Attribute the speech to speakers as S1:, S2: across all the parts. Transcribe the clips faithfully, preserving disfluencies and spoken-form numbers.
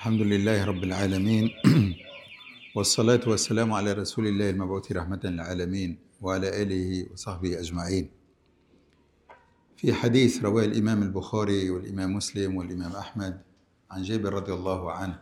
S1: الحمد لله رب العالمين والصلاة والسلام على رسول الله المبعوث رحمة للعالمين وعلى آله وصحبه أجمعين. في حديث رواه الإمام البخاري والإمام مسلم والإمام أحمد عن جابر رضي الله عنه.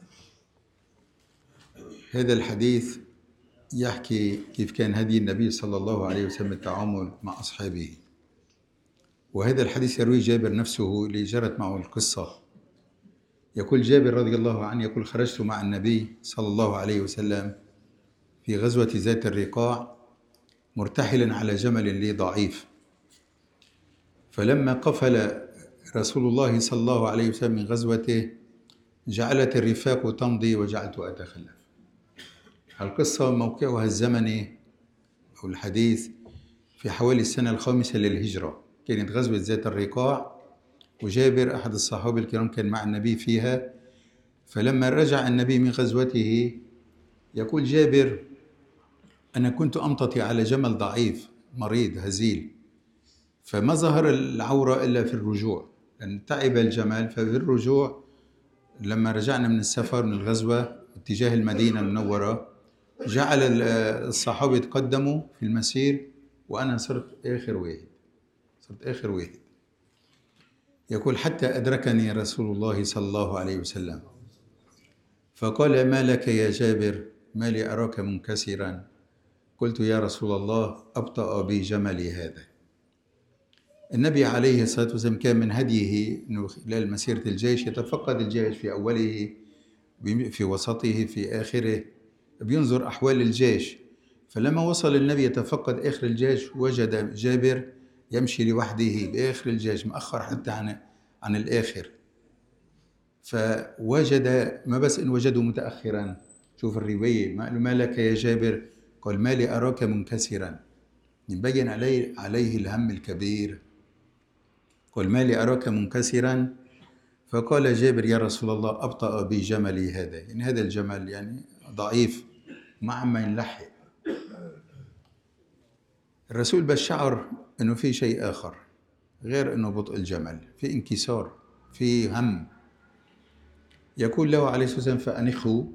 S1: هذا الحديث يحكي كيف كان هدي النبي صلى الله عليه وسلم التعامل مع أصحابه، وهذا الحديث يروي جابر نفسه اللي جرت معه القصة. يقول جابر رضي الله عنه يقول: خرجت مع النبي صلى الله عليه وسلم في غزوة ذات الرقاع مرتحلا على جمل لي ضعيف، فلما قفل رسول الله صلى الله عليه وسلم من غزوته جعلت الرفاق تمضي وجعلت أتخلف. القصة موقعها الزمني أو الحديث في حوالي السنة الخامسة للهجرة، كانت غزوة ذات الرقاع، وجابر أحد الصحابة الكرام كان مع النبي فيها. فلما رجع النبي من غزوته يقول جابر: أنا كنت أمتطي على جمل ضعيف مريض هزيل، فما ظهر العورة إلا في الرجوع، لأن تعب الجمل. ففي الرجوع لما رجعنا من السفر من الغزوة اتجاه المدينة المنورة جعل الصحابة يتقدموا في المسير وأنا صرت آخر واحد صرت آخر واحد يقول: حتى أدركني رسول الله صلى الله عليه وسلم فقال: ما لك يا جابر؟ ما لي أراك منكسرا؟ قلت: يا رسول الله أبطأ بي جملي هذا. النبي عليه الصلاة والسلام كان من هديه أنه خلال مسيرة الجيش يتفقد الجيش في أوله في وسطه في آخره، بينظر أحوال الجيش. فلما وصل النبي يتفقد آخر الجيش وجد جابر يمشي لوحده بآخر الجيش مأخر حتى عن عن الآخر، فوجد ما بس إن وجده متأخرا. شوف الرواية: ما لك يا جابر؟ قال: ما لي أراك منكسرا، يبين عليه عليه الهم الكبير. قال: ما لي أراك منكسرا؟ فقال جابر: يا رسول الله أبطأ بي جملي هذا، يعني هذا الجمل يعني ضعيف مع ما ينلحق. الرسول بس شعر أنه في شيء آخر غير أنه بطء الجمل، في انكسار، في هم. يقول له عليه الصلاة والسلام: فأنخه.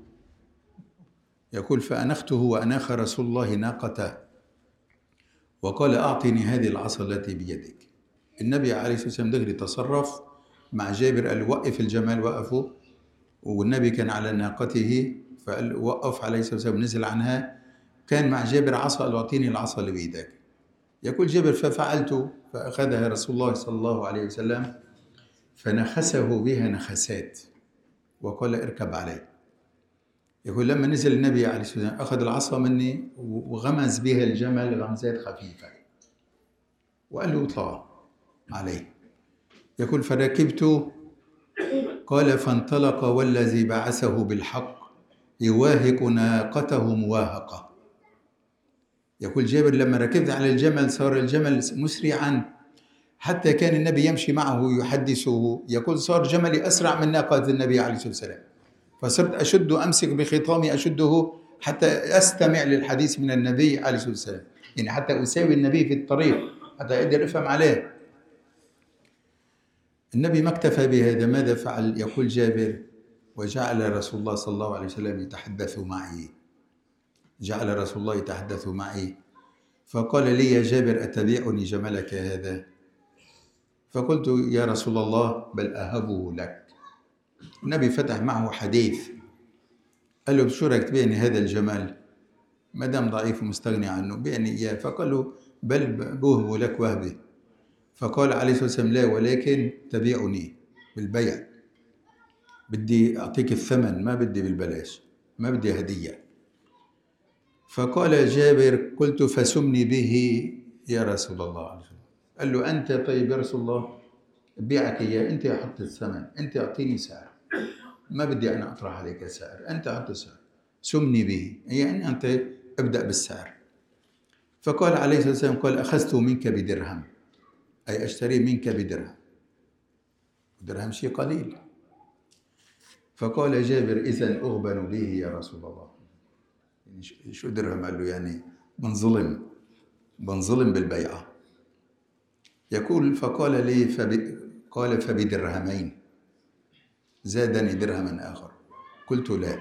S1: يقول: فأنخته وأناخ رسول الله ناقته وقال: أعطني هذه العصا التي بيدك. النبي عليه الصلاة والسلام دغري تصرف مع جابر، قال: وقف الجمال. وقفوا، والنبي كان على ناقته فقال وقف عليه الصلاة والسلام، نزل عنها. كان مع جابر عصا، قال: أعطيني العصا اللي بيدك. يقول جابر: ففعلت، فأخذها رسول الله صلى الله عليه وسلم فنخسه بها نخسات وقال: اركب عليه. يقول: لما نزل النبي عليه الصلاة والسلام أخذ العصا مني وغمز بها الجمل غمزات خفيفة وقال له: اطلع عليه. يقول: فركبت. قال: فانطلق والذي بعثه بالحق يواهق ناقته مواهقة. يقول جابر: لما ركبت على الجمل صار الجمل مسرعا حتى كان النبي يمشي معه يحدثه. يقول: صار جملي أسرع من ناقة النبي عليه الصلاة والسلام، فصرت أشد أمسك بخطامي أشده حتى أستمع للحديث من النبي عليه الصلاة والسلام، يعني حتى أساوي النبي في الطريق حتى أقدر أفهم عليه. النبي ما اكتفى بهذا، ماذا فعل؟ يقول جابر: وجعل رسول الله صلى الله عليه وسلم يتحدث معي جعل رسول الله يتحدث معي فقال لي: يا جابر أتبيعني جملك هذا؟ فقلت: يا رسول الله بل أهبه لك. النبي فتح معه حديث، قال له: بشو رايك تبيعني هذا الجمل؟ ما دام ضعيف ومستغني عنه بيعني إياه. فقال له: بل بوهبه لك وهبه. فقال عليه الصلاة والسلام: لا، ولكن تبيعني بالبيع، بدي أعطيك الثمن، ما بدي بالبلاش، ما بدي هدية. فقال جابر: قلت: فسمني به يا رسول الله. قال له: أنت طيب يا رسول الله بيعك إياه، أنت أحط الثمن، أنت أعطيني سعر، ما بدي أنا أطرح عليك سعر، أنت أحط السعر، سمني به، يعني أنت ابدأ بالسعر. فقال عليه الصلاة والسلام: قال: أخذت منك بدرهم، أي أشتري منك بدرهم، درهم شيء قليل. فقال جابر: إذن أغبن به يا رسول الله. يعني شو درهم؟ قال له: يعني بنظلم بنظلم بالبيعة. يقول: فقال لي فب... قال: فبدرهمين، زادني درهما آخر. قلت لا.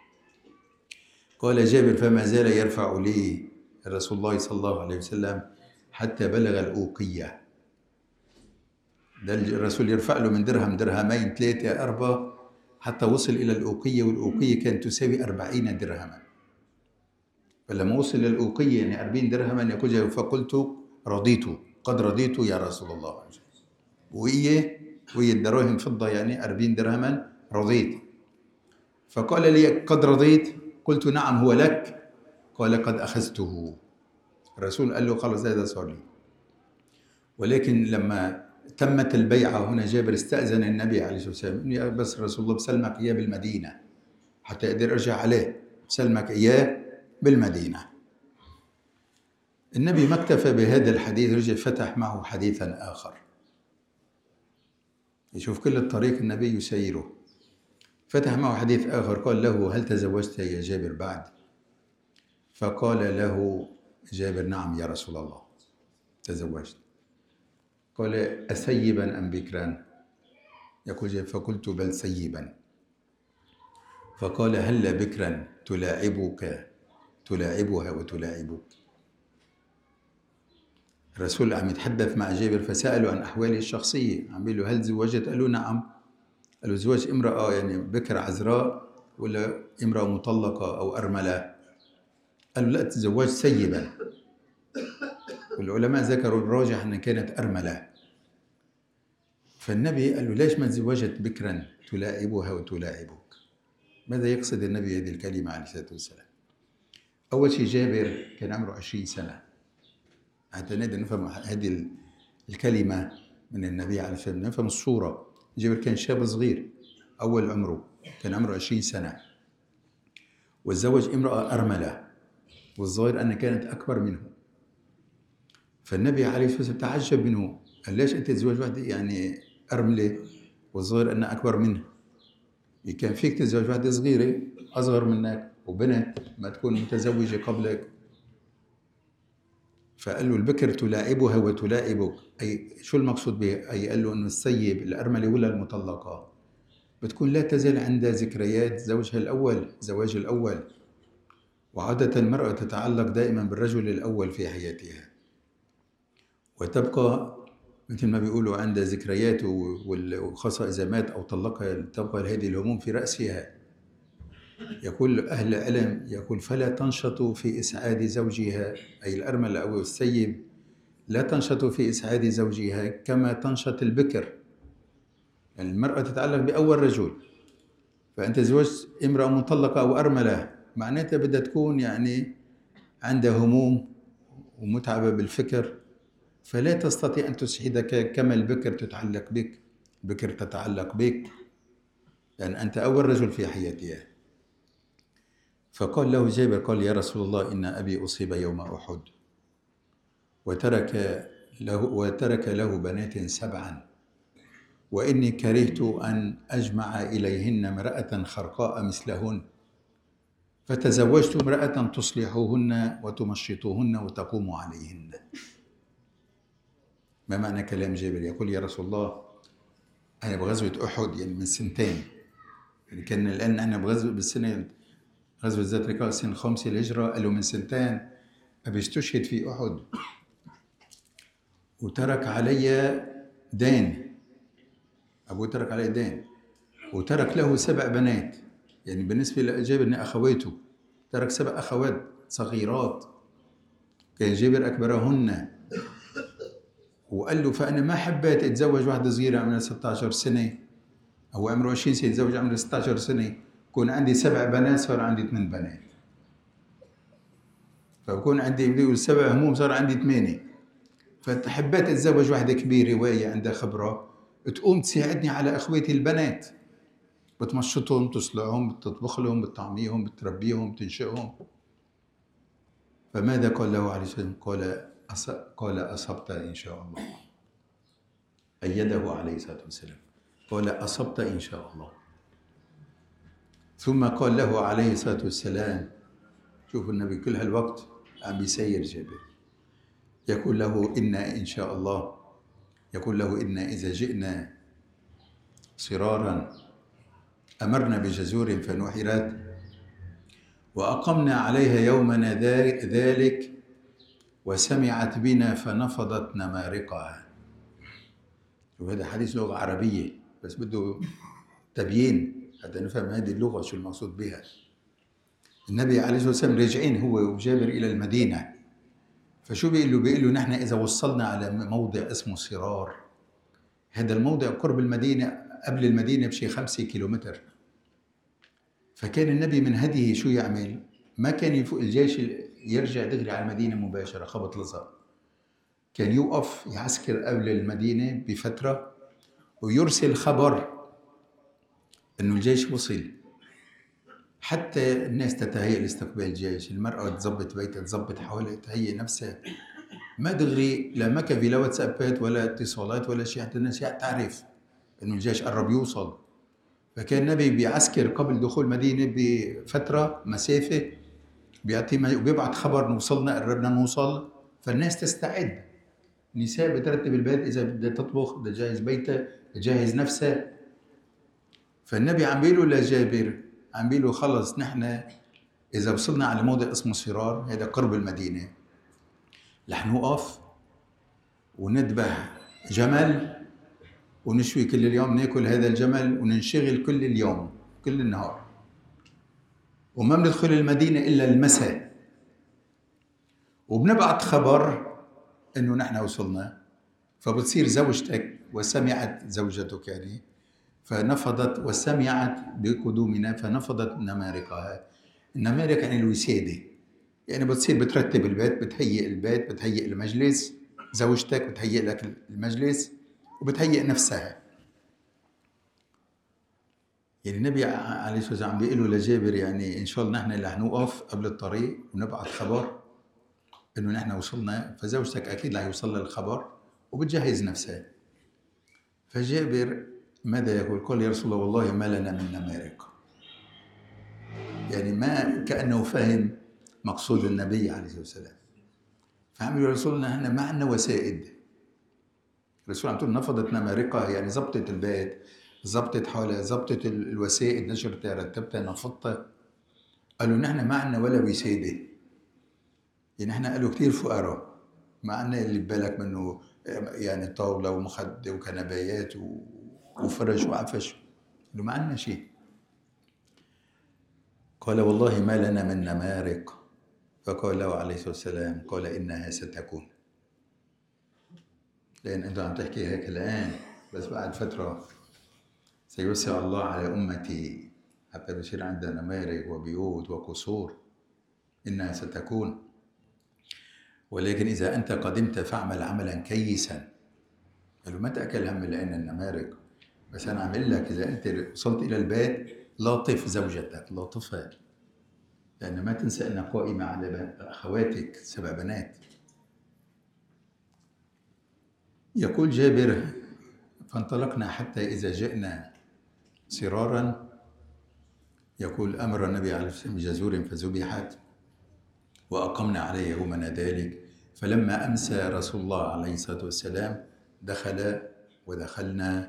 S1: قال جابر فما زال يرفع لي رسول الله صلى الله عليه وسلم حتى بلغ الأوقية. ده الرسول يرفع له من درهم درهمين ثلاثة أربعة حتى وصل إلى الأوقية، والأوقية كانت تساوي أربعين درهما. فلما وصل للأوقية يعني أربعين درهما يقول فقلت رضيت، قد رضيت يا رسول الله. وإيه وهي الدراهم فضة يعني أربعين درهما رضيت. فقال لي قد رضيت؟ قلت نعم هو لك. قال قد أخذته. الرسول قال له خلاص هذا صار لي. ولكن لما تمت البيعة هنا جابر استأذن النبي عليه الصلاة والسلام، يا بس رسول الله بسلمك إياه بالمدينة حتى أقدر أرجع عليه، بسلمك إياه بالمدينة. النبي ما اكتفى بهذا الحديث، رجع فتح معه حديثا آخر. يشوف كل الطريق النبي يسيره. فتح معه حديث آخر قال له هل تزوجت يا جابر بعد؟ فقال له جابر نعم يا رسول الله تزوجت. قال أسيبا أم بكرا؟ يقول جابر فقلت بل سيبا. فقال هل بكرا تلاعبك تلاعبها وتلاعبك؟ الرسول عم يتحدث مع جابر فسأله عن أحواله الشخصية، عم يقول له هل زوجت؟ قال له نعم. قال له زواج امرأة يعني بكر عذراء ولا امرأة مطلقة أو أرملة؟ قال له لا تزوجت سيبا. والعلماء ذكروا الراجح أنها كانت أرملة. فالنبي قال له ليش ما تزوجت بكرا تلاعبها وتلاعبك؟ ماذا يقصد النبي هذه الكلمة عليه الصلاة والسلام؟ أول شيء جابر كان عمره عشرين سنة، حتى نقدر نفهم هذه الكلمة من النبي عليه الصلاة والسلام، نفهم الصورة. جابر كان شاب صغير أول عمره، كان عمره عشرين سنة، وتزوج امرأة أرملة، والظاهر أنها كانت أكبر منه. فالنبي عليه الصلاة والسلام تعجب منه، قال ليش أنت تزوج واحدة يعني أرملة والظاهر أنها أكبر منه؟ كان فيك تتزوج واحدة صغيرة أصغر منك وبنت ما تكون متزوجة قبلك. فقال له البكر تلاعبها وتلاعبك، أي شو المقصود به؟ أي قال له أنه السيب الأرملة ولا المطلقة بتكون لا تزال عندها ذكريات زوجها الأول، زواج الأول. وعادة المرأة تتعلق دائما بالرجل الأول في حياتها، وتبقى مثل ما بيقولوا عندها ذكريات، وخاصة إذا مات أو طلقها تبقى هذه الهموم في رأسها. يقول أهل العلم يقول فلا تنشط في إسعاد زوجها، أي الأرملة أو السيب لا تنشط في إسعاد زوجها كما تنشط البكر. يعني المرأة تتعلق بأول رجل، فأنت زوجت امرأة مطلقة أو أرملة معناتها بدها تكون يعني عندها هموم ومتعبة بالفكر، فلا تستطيع أن تسعدك كما البكر تتعلق بك، البكر تتعلق بك لأن يعني أنت أول رجل في حياتها. فقال له جابر قال يا رسول الله إن أبي أصيب يوم أحد وترك له, وترك له بنات سبعا، وإني كرهت أن أجمع إليهن امرأة خرقاء مثلهن، فتزوجت امرأة تصلحهن وتمشطهن وتقوم عليهن. ما معنى كلام جابر؟ يقول يا رسول الله أنا بغزوة أحد يعني من سنتين، يعني كان الآن أنا بغزوة بالسنة غزوة ذات الرقاع سنة خمسة الهجرة، قالوا من سنتين أبي استشهد في أحد وترك علي دين، أبوه ترك علي دين وترك له سبع بنات، يعني بالنسبة لجابر إن أخواته ترك سبع أخوات صغيرات كان جابر أكبرهن. وقال له فأنا ما حبيت أتزوج واحدة صغيرة عمرها ستة عشر سنة أو عمره عشرين سنة، يتزوج عمره ستة عشر سنة، يكون عندي سبع بنات صار عندي ثمان بنات، فبكون عندي بدي سبع هموم صار عندي ثمانية. فحبيت أتزوج واحدة كبيرة واعية عندها خبرة تقوم تساعدني على أخواتي البنات، بتمشطهم تصلعهم بتطبخ لهم بتطعميهم بتربيهم بتنشئهم. فماذا قال له عليه الصلاة والسلام؟ قال قال أصبت إن شاء الله. أيده عليه الصلاة والسلام قال أصبت إن شاء الله. ثم قال له عليه الصلاة والسلام، شوفوا النبي كل هالوقت عم بيسير جابر، يقول له إن إن شاء الله، يقول له إن إذا جئنا صرارا أمرنا بجزور فنحرت وأقمنا عليها يومنا ذلك وسمعت بنا فنفضت نمارقها. وهذا حديث لغة عربية بس بده تبيين حتى نفهم هذه اللغة شو المقصود بها. النبي عليه الصلاة والسلام راجعين هو وجابر إلى المدينة، فشو بيقول له؟ بيقول له نحن إذا وصلنا على موضع اسمه صرار، هذا الموضع قرب المدينة، قبل المدينة بشي خمسة كيلومتر. فكان النبي من هديه شو يعمل؟ ما كان يفوق الجيش يرجع دغري على المدينة مباشرة خبط لصق، كان يوقف يعسكر قبل المدينة بفترة ويرسل خبر إنه الجيش وصل، حتى الناس تتهيأ لاستقبال الجيش، المرأة تظبط بيتها، تظبط حوالها، تهيئ نفسها، ما دغري لا ما كان في لا واتسابات ولا اتصالات ولا شيء حتى الناس تعرف إنه الجيش قرب يوصل. فكان النبي بيعسكر قبل دخول المدينة بفترة مسافة، بيعطي وبيبعت خبر نوصلنا، قربنا نوصل، فالناس تستعد. النساء بترتب البيت، إذا بدها تطبخ بدها تجهز بيتها، تجهز نفسها. فالنبي عم بيقول لجابر، عم بيقول خلص نحن إذا وصلنا على موضع اسمه صرار، هذا قرب المدينة، رح نوقف وندبح جمل ونشوي كل اليوم، ناكل هذا الجمل وننشغل كل اليوم كل النهار، وما بندخل المدينة إلا المساء، وبنبعت خبر إنه نحن وصلنا. فبتصير زوجتك وسمعت زوجتك يعني فنفضت، وسمعت بقدومنا فنفضت نمارقها. النمارق يعني الوسادة، يعني بتصير بترتب البيت، بتهيئ البيت، بتهيئ المجلس، زوجتك بتهيئ لك المجلس وبتهيئ نفسها. يعني النبي عليه الصلاة والسلام عم بيقول له لجابر يعني إن شاء الله نحن رح نوقف قبل الطريق ونبعث خبر إنه نحن وصلنا، فزوجتك أكيد رح يوصل لها الخبر وبتجهز نفسها. فجابر ماذا يقول؟ قال يا رسول الله والله ما لنا من نمارق. يعني ما كأنه فهم مقصود النبي عليه الصلاة والسلام. فعم يقول رسول الله نحن ما عندنا وسائد. الرسول عم تقول نفضت نمارقها، يعني زبطت البيت، زبطت حولها، زبطت الوسائد، نشرتها، رتبتها، نفضتها. قالوا نحن ما عندنا ولا وسادة، يعني نحن قالوا كتير فقراء، ما عندنا اللي ببالك منه، يعني طاولة ومخدة وكنبايات وفرش وعفش، قالوا ما عندنا شيء. قال والله ما لنا من نمارق. فقال له عليه الصلاة والسلام قال إنها ستكون، لأن أنت عم تحكي هيك الآن، بس بعد فترة سيوسع الله على أمتي حتى بصير عندها نمارق وبيوت وقصور، إنها ستكون، ولكن إذا أنت قدمت فاعمل عملا كيسا. قالوا ما تأكل هم لأن النمارق، بس أنا عم لك إذا أنت وصلت إلى البيت لاطف زوجتك، لاطفها، لأن ما تنسى أنها قائمة على أخواتك سبع بنات. يقول جابر فانطلقنا حتى إذا جئنا صرارا، يقول أمر النبي عليه الصلاة والسلام بجزور فذبحت وأقمنا عليه يومنا ذلك. فلما أمسى رسول الله عليه الصلاة والسلام دخل ودخلنا،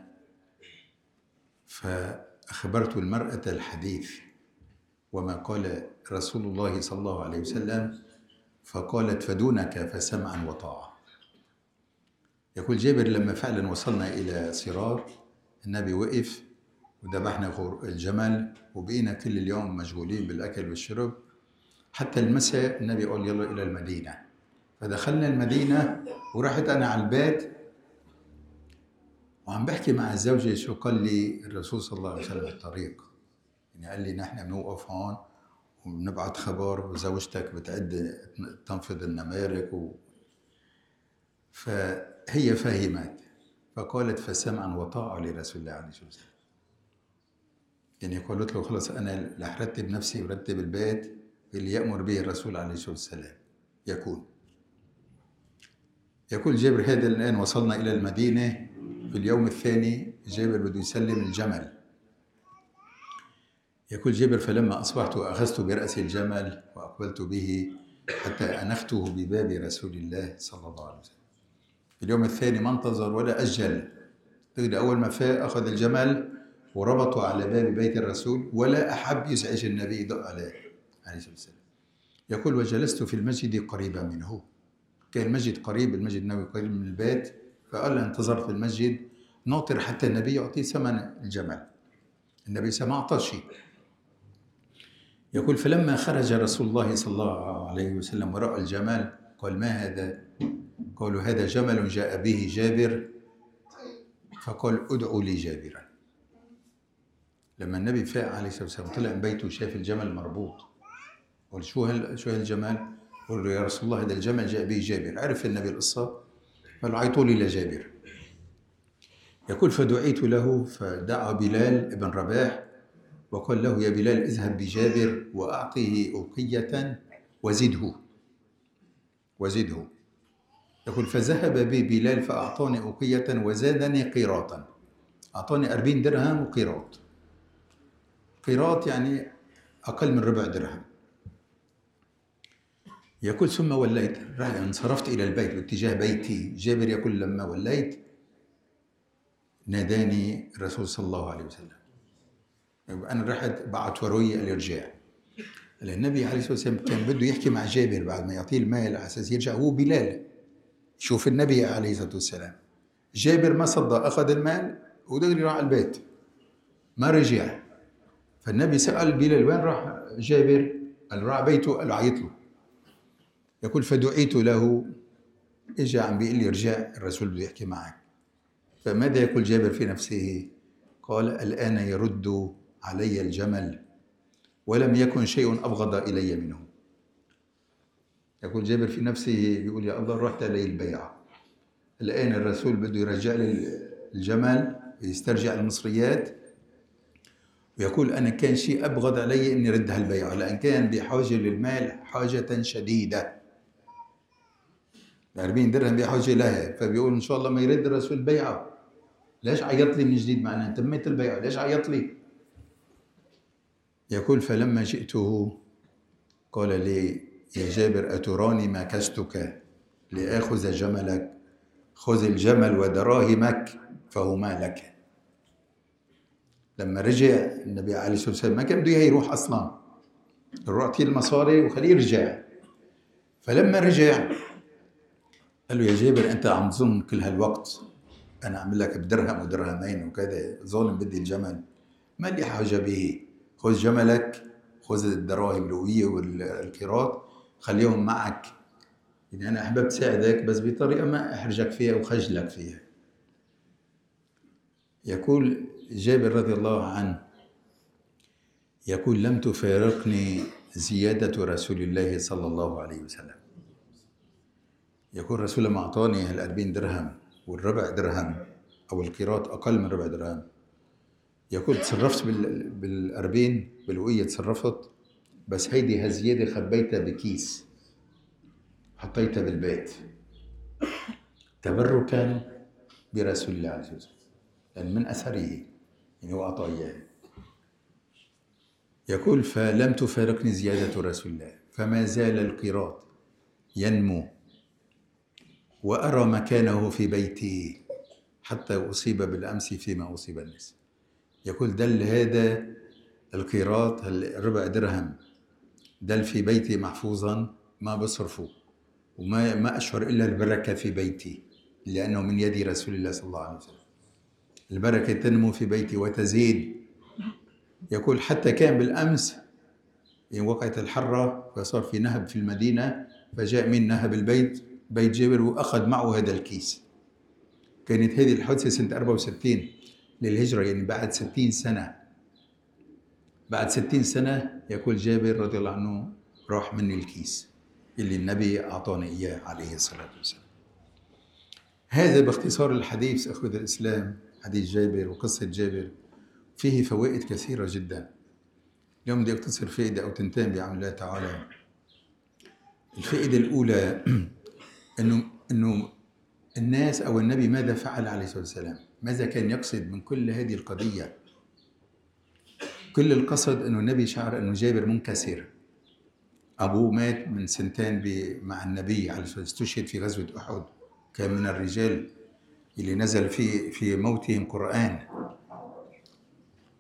S1: فأخبرت المرأة الحديث وما قال رسول الله صلى الله عليه وسلم، فقالت فدونك فسمعا وطاعة. يقول جابر لما فعلا وصلنا إلى صرار النبي وقف وذبحنا الجمل وبقينا كل اليوم مشغولين بالأكل والشرب حتى المساء. النبي قال يلا إلى المدينة، فدخلنا المدينة ورحت أنا على البيت وعم بحكي مع الزوجة شو قال لي الرسول صلى الله عليه وسلم الطريق. يعني قال لي نحن بنوقف هون وبنبعت خبر وزوجتك بتعد تنفض النمارق و... فهي فهمت فقالت فسمعا وطاعة لرسول الله عليه الصلاة والسلام. يعني قالت له خلص أنا رح رتب نفسي ورتب البيت اللي يأمر به الرسول عليه الصلاة والسلام يكون. يقول جابر هذا الآن وصلنا إلى المدينة في اليوم الثاني، جابر بده يسلم الجمل. يقول جابر فلما أصبحت أخذت برأس الجمل وأقبلت به حتى أنخته بباب رسول الله صلى الله عليه وسلم. في اليوم الثاني ما انتظر ولا أجل، أول ما فاق أخذ الجمل وربطوا على باب بيت الرسول، ولا أحب يزعج النبي يدق عليه عليه الصلاة والسلام. يقول وجلست في المسجد قريبا منه، كان المسجد قريب، المسجد النبوي قريب من البيت، فقال انتظرت في المسجد ناطر حتى النبي يعطيه ثمن الجمل. النبي ما أعطاه شيء. يقول فلما خرج رسول الله صلى الله عليه وسلم ورأى الجمال قال ما هذا؟ قالوا هذا جمل جاء به جابر. فقال ادعوا لي جابرا. لما النبي فاق عليه الصلاة والسلام طلع من بيته وشاف الجمل مربوط، قال شو هال شو هالجمل؟ قال له يا رسول الله هذا الجمل جاء به جابر. عرف النبي القصة، قال عيطوا لي لجابر. يقول فدعيت له فدعا بلال ابن رباح وقال له يا بلال اذهب بجابر وأعطيه أوقية وزده وزده. يقول فذهب بي بلال فأعطاني أوقية وزادني قيراطا، أعطاني أربعين درهم وقيراط. قيراط يعني أقل من ربع درهم. يقول ثم وليت، انصرفت إلى البيت باتجاه بيتي. جابر يقول لما وليت ناداني الرسول صلى الله عليه وسلم. أنا رحت بعت وروي الإرجاع. النبي عليه الصلاة والسلام كان بده يحكي مع جابر بعد ما يعطيه المال على أساس يرجع هو بلال. شوف النبي عليه الصلاة والسلام، جابر ما صدق، أخذ المال ودغري راح البيت ما رجع. فالنبي سأل بلال وين راح جابر؟ قال راح بيته. قال عيط له. يقول فدعيت له، اجى عم بيقول لي ارجع الرسول بده يحكي معك. فماذا يقول جابر في نفسه؟ قال الآن يرد علي الجمل ولم يكن شيء أبغض إلي منه. يقول جابر في نفسه بيقول يا الله رحت علي البيعة، الآن الرسول بده يرجع لي الجمل ويسترجع المصريات، ويقول أنا كان شيء أبغض علي أني رد هالبيعة لأن كان بحاجة للمال حاجة شديدة. أربعين درهم بحاجة لها، فبيقول إن شاء الله ما يرد الرسول البيعة. ليش عيط لي من جديد؟ معناه تميت البيعة، ليش عيط لي؟ يقول فلما جئته قال لي يا جابر أتراني ما كستك لآخذ جملك؟ خذ الجمل ودراهمك فهما لك. لما رجع النبي عليه الصلاة والسلام ما كان بده يروح أصلا، يعطيه المصاري وخليه يرجع. فلما رجع قال له يا جابر أنت عم تظن كل هالوقت أنا أعمل لك بدرهم ودرهمين وكذا، ظالم بدي الجمل، ما لي حاجة به، خذ جملك، خذ الدراهم القوية والقيراط خليهم معك، يعني أنا أحببت ساعدك بس بطريقة ما أحرجك فيها وخجلك فيها. يقول جابر رضي الله عنه يقول لم تفارقني زيادة رسول الله صلى الله عليه وسلم. يقول رسول الله أعطاني هالأربعين درهم والربع درهم أو القيراط أقل من ربع درهم. يقول تصرفت بالأربعين بالوقية، تصرفت بس هيدي هالزيادة خبيتها بكيس حطيتها بالبيت تبركا برسول الله عليه الصلاة والسلام، لأن من أثره يعني هو أعطاه إياه. يقول فلم تفارقني زيادة رسول الله فما زال القيراط ينمو وأرى مكانه في بيتي حتى أصيب بالأمس فيما أصيب الناس. يقول دل هذا القيراط الربع درهم دل في بيتي محفوظا ما بصرفه وما ما أشعر إلا البركة في بيتي لأنه من يد رسول الله صلى الله عليه وسلم. البركة تنمو في بيتي وتزيد. يقول حتى كان بالأمس يعني وقعت الحرة فصار في نهب في المدينة، فجاء من نهب البيت بيت جابر وأخذ معه هذا الكيس. كانت هذه الحادثة سنة أربعة وستين للهجرة، يعني بعد ستين سنة. بعد ستين سنة يقول جابر رضي الله عنه راح مني الكيس اللي النبي أعطاني إياه عليه الصلاة والسلام. هذا باختصار الحديث أخوة الإسلام، حديث جابر وقصة جابر فيه فوائد كثيرة جدا. اليوم بدي أختصر فائدة أو تنتين بعون الله تعالى. الفائدة الأولى إنه إنه الناس أو النبي ماذا فعل عليه الصلاة والسلام؟ ماذا كان يقصد من كل هذه القضية؟ كل القصد إنه النبي شعر إنه جابر منكسر، أبوه مات من سنتين مع النبي عليه الصلاة والسلام، استشهد في غزوة أحد، كان من الرجال اللي نزل في في موتهم قرآن.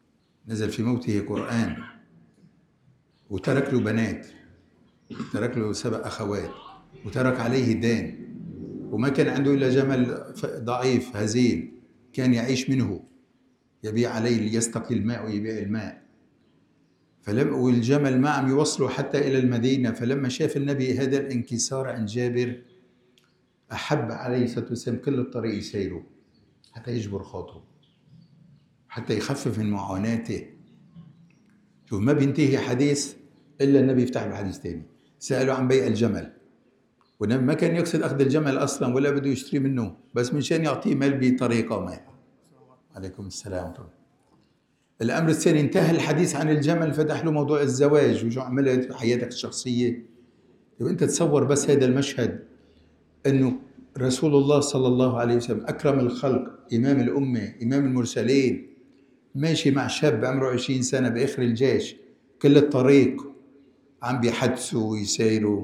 S1: نزل في موته قرآن، وترك له بنات، ترك له سبع أخوات، وترك عليه دين، وما كان عنده إلا جمل ضعيف هزيل كان يعيش منه، يبيع عليه ليستقي الماء ويبيع الماء. فلم والجمل ما عم يوصلوا حتى إلى المدينة. فلما شاف النبي هذا الانكسار عن جابر أحب عليه الصلاة والسلام كل الطريق يسيره حتى يجبر خاطره، حتى يخفف من معاناته. شوف ما بينتهي حديث إلا النبي يفتح بحديث تاني. سألوا عن بيع الجمل، والنبي ما كان يقصد أخذ الجمل أصلا ولا بده يشتري منه، بس من شان يعطيه مال بطريقة ما. عليكم السلام. الأمر الثاني انتهى الحديث عن الجمل، فتح له موضوع الزواج وشو عملت في حياتك الشخصية. طيب أنت تصور بس هذا المشهد، أنه رسول الله صلى الله عليه وسلم أكرم الخلق، إمام الأمة، إمام المرسلين، ماشي مع شاب عمره عشرين سنة بآخر الجيش، كل الطريق عم بيحدثوا ويسيروا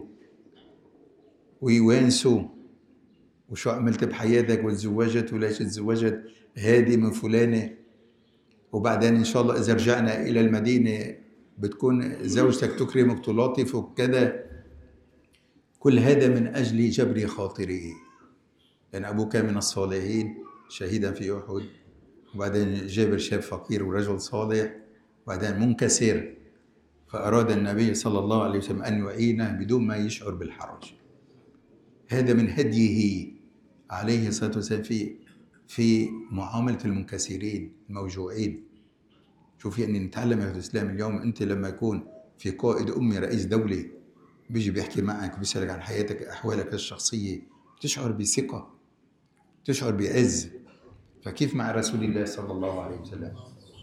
S1: ويوانسوا وشو عملت بحياتك وتزوجت وليش تزوجت هادي من فلانة، وبعدين إن شاء الله إذا رجعنا إلى المدينة بتكون زوجتك تكرمك تلاطف وكذا. كل هذا من أجل جبر خاطره، لأن أبوه كان من الصالحين شهيدا في أحد، وبعدين جابر شاب فقير ورجل صالح، وبعدين منكسر، فأراد النبي صلى الله عليه وسلم أن يعينه بدون ما يشعر بالحرج. هذا من هديه عليه الصلاة والسلام في في معاملة المنكسرين الموجوعين. شوفي أني نتعلم في الإسلام اليوم. أنت لما يكون في قائد أمي رئيس دولة بيجي بيحكي معك بيسألك عن حياتك أحوالك الشخصية، تشعر بثقة، تشعر بعز. فكيف مع رسول الله صلى الله عليه وسلم؟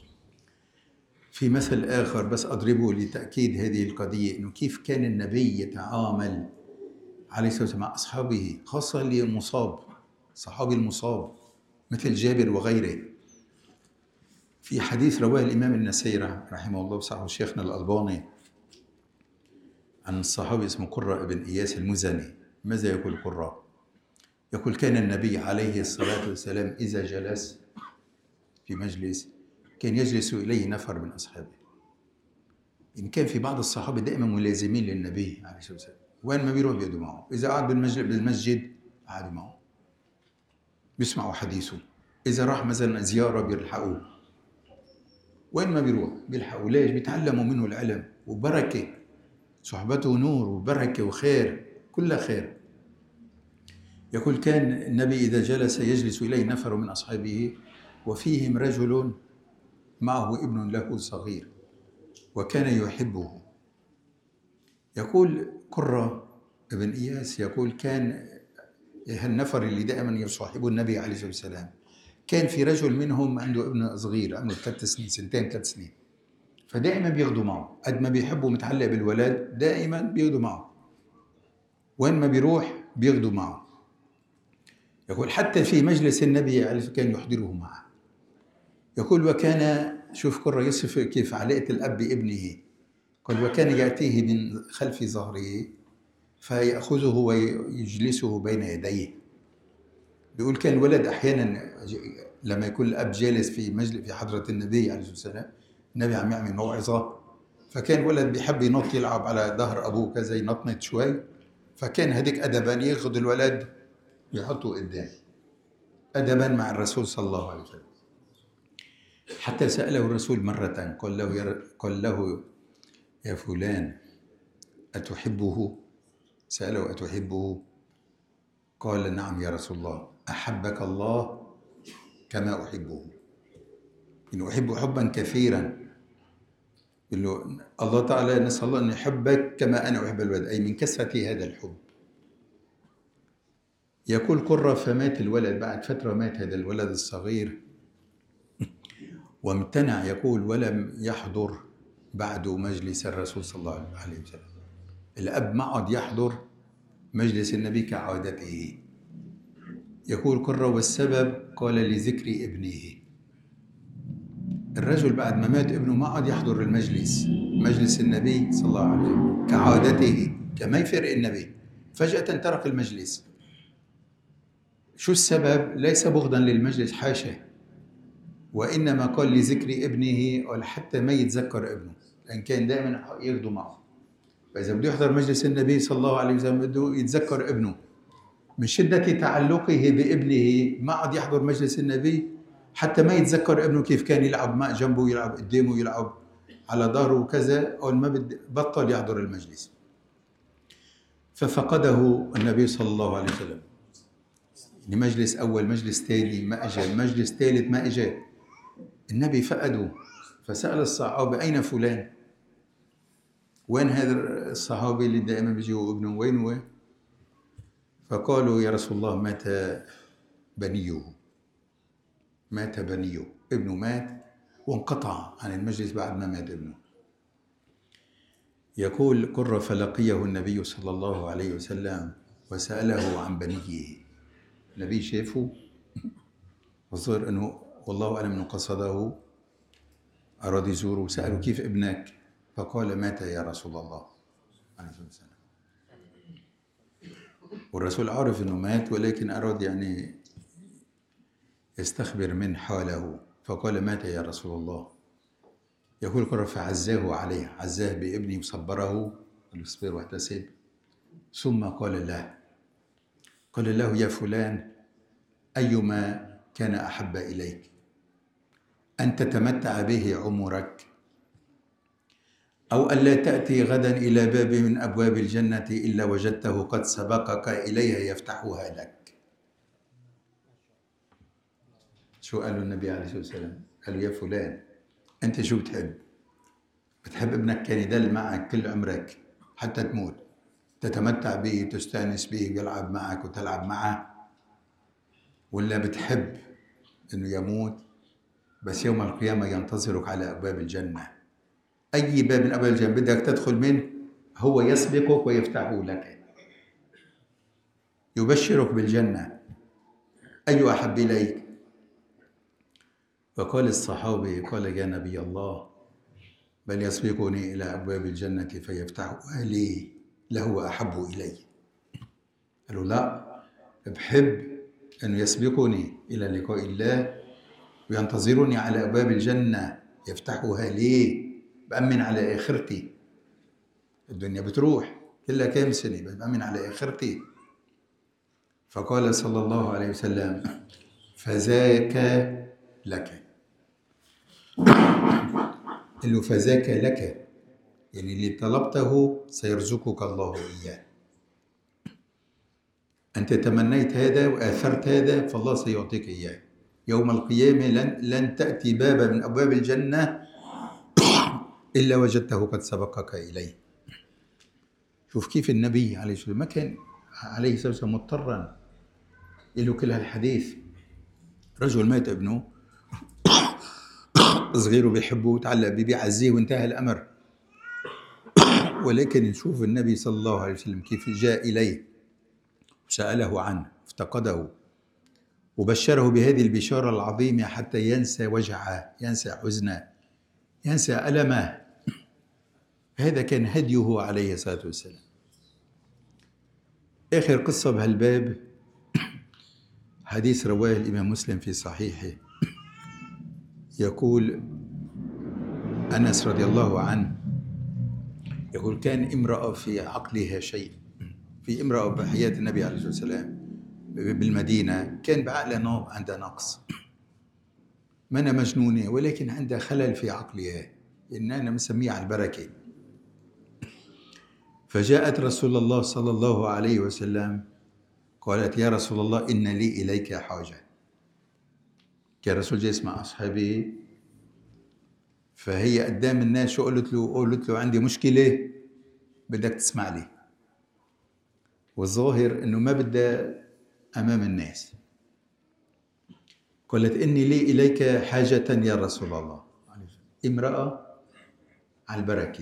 S1: في مثل آخر بس أضربه لتأكيد هذه القضية، إنه كيف كان النبي يتعامل عليه الصلاة والسلام مع أصحابه، خاصة اللي مصاب، صحابي المصاب مثل جابر وغيره. في حديث رواه الإمام النسائي رحمه الله وصححه شيخنا الألباني عن الصحابي اسمه قرة بن إياس المزني. ماذا يقول قرة؟ يقول كان النبي عليه الصلاة والسلام إذا جلس في مجلس كان يجلس إليه نفر من أصحابه. إن كان في بعض الصحابة دائما ملازمين للنبي عليه الصلاة والسلام، وين ما بيروح بيقعدوا معه. إذا قعد بالمسجد قعدوا معه بيسمعوا حديثه، إذا راح مثلا زيارة بيلحقوه، وين ما بيروح بيلحقوا. ليش؟ بيتعلموا منه العلم وبركة، صحبته نور وبركة وخير، كلها خير. يقول كان النبي إذا جلس يجلس إليه نفر من أصحابه وفيهم رجل معه ابن له صغير وكان يحبه. يقول قرة ابن إياس يقول كان النفر اللي دائما يصاحبه النبي عليه الصلاة والسلام كان في رجل منهم عنده ابن صغير عمره ثلاث سنين سنتين ثلاث سنين، فدائما بياخدوا معه، قد ما بيحبوا متعلق بالولد دائما بياخدوا معه، وين ما بيروح بياخدوا معه. يقول حتى في مجلس النبي عليه الصلاة والسلام كان يحضره معه. يقول وكان، شوف قرة يصف كيف علاقة الأب بابنه، قال وكان يأتيه من خلف ظهره فيأخذه ويجلسه بين يديه. بيقول كان الولد أحيانا لما يكون الأب جالس في مجلس في حضرة النبي عليه الصلاة والسلام، النبي عم يعمل موعظة، فكان الولد بيحب ينط يلعب على ظهر أبوه كذا ينطنط شوي، فكان هديك أدبا ياخذ الولد يحطه قدام أدبا مع الرسول صلى الله عليه وسلم. حتى سأله الرسول مرة قال له يا, قال له يا فلان أتحبه؟ سأله أتحبه؟ قال نعم يا رسول الله، أحبك الله كما أحبه، إنه أحب حبا كثيرا. إنه الله تعالى نسأل الله أن يحبك كما أنا أحب الولد، أي من كثرة هذا الحب. يقول قرة فمات الولد، بعد فترة مات هذا الولد الصغير وامتنع، يقول ولم يحضر بعد مجلس الرسول صلى الله عليه وسلم. الأب ما عاد يحضر مجلس النبي كعادته. يقول قرة والسبب قال لذكر ابنه. الرجل بعد ما مات ابنه ما عاد يحضر المجلس، مجلس النبي صلى الله عليه وسلم كعادته، كما يفرق النبي، فجأة ترك المجلس. شو السبب؟ ليس بغضا للمجلس، حاشا، وإنما قال لذكر ابنه ولا حتى ما يتذكر ابنه، لأن كان دائما ياخده معه. فإذا بده يحضر مجلس النبي صلى الله عليه وسلم بده يتذكر ابنه، من شدة تعلقه بابنه ما عاد يحضر مجلس النبي حتى ما يتذكر ابنه كيف كان يلعب مع جنبه، يلعب قدامه، يلعب على ظهره وكذا، أول ما بطل يحضر المجلس. ففقده النبي صلى الله عليه وسلم، لمجلس أول، مجلس ثاني ما أجا، مجلس ثالث ما أجا، النبي فقده. فسأل الصحابة أين فلان؟ وين هذا الصحابي اللي دائما بيجي ابنه، وين هو؟ فقالوا يا رسول الله مات بنيه، مات بنيه، ابنه مات وانقطع عن المجلس بعد ما مات ابنه. يقول قرة فلقيه النبي صلى الله عليه وسلم وسأله عن بنيه. النبي شافه وصار انه والله اعلم انه قصده، اراد يزوره وسأله كيف ابنك؟ فقال مات يا رسول الله عليه الصلاة والسلام. والرسول عارف انه مات، ولكن اراد يعني يستخبر من حاله، فقال مات يا رسول الله. يقول قرة فعزاه عليه، عزاه بابنه وصبره، قال اصبر واحتسب. ثم قال له قال له يا فلان أيما كان أحب إليك، أن تتمتع به عمرك أو ألا تأتي غدا إلى باب من أبواب الجنة إلا وجدته قد سبقك إليها يفتحها لك. شو قالوا النبي عليه الصلاة والسلام؟ قالوا يا فلان أنت شو بتحب؟ بتحب ابنك كان يدل معك كل عمرك حتى تموت، تتمتع به وتستأنس به ويلعب معك وتلعب معه، ولا بتحب أنه يموت بس يوم القيامة ينتظرك على أبواب الجنة؟ أي باب من أبواب الجنة بدك تدخل منه هو يسبقك ويفتحه لك، يبشرك بالجنة، أي أحب إليك؟ فقال الصحابي قال يا نبي الله بل يسبقني إلى أبواب الجنة فيفتحها لي لهو أحب إلي. قالوا لا، بحب أنه يسبقني إلى لقاء الله وينتظرني على أبواب الجنة يفتحها لي، بأمن على آخرتي. الدنيا بتروح كلها كام سنة، بس بأمن على آخرتي. فقال صلى الله عليه وسلم فذاك لك، قال له فذاك لك، يعني اللي طلبته سيرزقك الله إياه. أنت تمنيت هذا وآثرت هذا فالله سيعطيك إياه. يوم القيامة لن, لن تأتي بابا من أبواب الجنة إلا وجدته قد سبقك إليه. شوف كيف النبي عليه الصلاة والسلام ما كان عليه الصلاة والسلام مضطرا له كل هالحديث. رجل مات ابنه صغير وبيحبه وتعلق بيه بيعزيه وانتهى الأمر، ولكن نشوف النبي صلى الله عليه وسلم كيف جاء إليه وسأله عنه، افتقده وبشره بهذه البشارة العظيمة حتى ينسى وجعه، ينسى حزنه، ينسى ألمه. هذا كان هديه عليه الصلاة والسلام. آخر قصة بهالباب حديث رواه الإمام مسلم في صحيحه. يقول أنس رضي الله عنه يقول كان امرأة في عقلها شيء، في امرأة بحياة النبي عليه الصلاة والسلام بالمدينة كان بعقلها عندها نقص، ما أنا مجنونة ولكن عندها خلل في عقلها، إن أنا مسميها على البركة. فجاءت رسول الله صلى الله عليه وسلم قالت يا رسول الله إن لي إليك حاجة. كان الرسول جالس مع أصحابه، فهي قدام الناس شو قلت له؟ قلت له عندي مشكلة بدك تسمع لي، والظاهر إنه ما بدها أمام الناس. قالت إني لي إليك حاجة يا رسول الله. امرأة على البركة،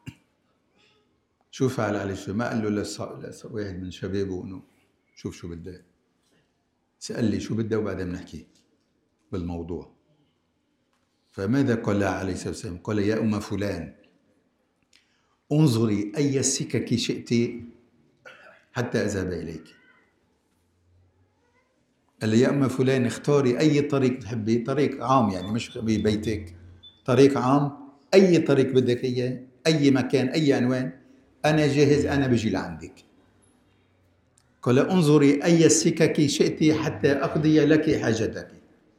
S1: شو فعل عليه الشيء؟ ما قال له لواحد من شبابه إنه شوف شو بدها، سأل لي شو بدها وبعدين بنحكي بالموضوع. فماذا قال عليه الصلاة والسلام؟ قال يا أم فلان انظري أي السكك شئت حتى أذهب إليك. قال لي يا أم فلان اختاري أي طريق تحبي، طريق عام يعني مش ببيتك، طريق عام، أي طريق بدك إياه، أي مكان، أي عنوان، أنا جاهز، أنا بجي لعندك. قال انظري أي السكك شئت حتى أقضي لك حاجتك،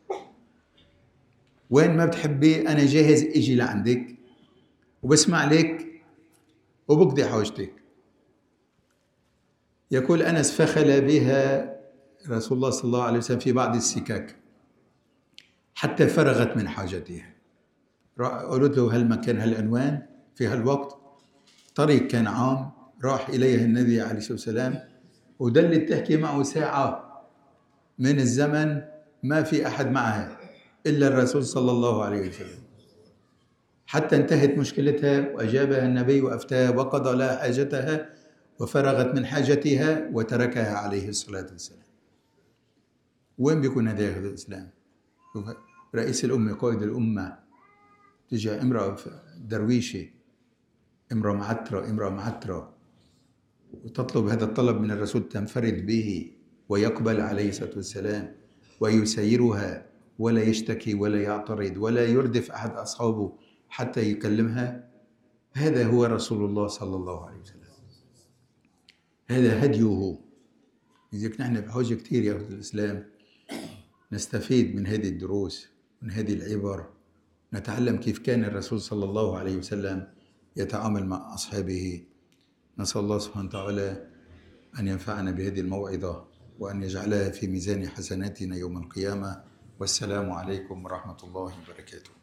S1: وين ما بتحبي أنا جاهز إجي لعندك وبسمع لك وبقضي حاجتك. يقول أنس فخل بها رسول الله صلى الله عليه وسلم في بعض السكك حتى فرغت من حاجتها. قلت له هالمكان هالعنوان في هالوقت، طريق كان عام راح إليه النبي عليه الصلاة والسلام، ودلت تحكي معه ساعة من الزمن ما في أحد معها إلا الرسول صلى الله عليه وسلم، حتى انتهت مشكلتها وأجابها النبي وأفتاها وقضى لها حاجتها وفرغت من حاجتها وتركها عليه الصلاة والسلام. وين بيكون هذا الإسلام؟ رئيس الأمة، قائد الأمة، تجي امرأة درويشة، امرأة معترة، امرأة معترة، وتطلب هذا الطلب من الرسول تنفرد به ويقبل عليه الصلاة والسلام ويسيرها ولا يشتكي ولا يعترض ولا يردف أحد أصحابه حتى يكلمها. هذا هو رسول الله صلى الله عليه وسلم، هذا هديه. لذلك نحن بحاجة كثير يا أخوة الإسلام نستفيد من هذه الدروس، من هذه العبر، نتعلم كيف كان الرسول صلى الله عليه وسلم يتعامل مع أصحابه. نسأل الله سبحانه وتعالى أن ينفعنا بهذه الموعظة وأن يجعلها في ميزان حسناتنا يوم القيامة. والسلام عليكم ورحمة الله وبركاته.